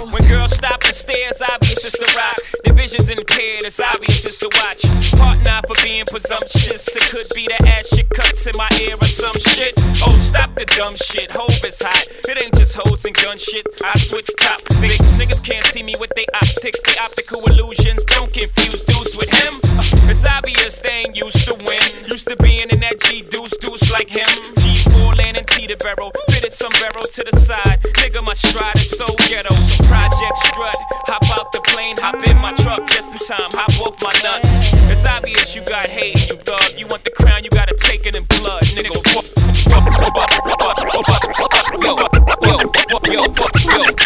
When girls stop and stare, it's obvious it's the rock. Divisions impaired, it's obvious it's the watch. Part not for being presumptuous. It could be the ass shit cuts in my ear or some shit. Oh, stop the dumb shit. Hove is hot. It ain't just hoes and gun shit. I switch topics. Niggas can't see me with they optics. They optical illusions. Don't confuse dudes with him. It's obvious they ain't used to win. Used to being in that G deuce like him. G4 land and Teterboro. Fitted sombrero to the side. Nigga, my stride is so ghetto. Project strut. Hop out the plane. Hop in my truck just in time. Hop off my nuts. It's obvious you got hate, you thug. You want the crown, you gotta take it in blood, nigga. Yo,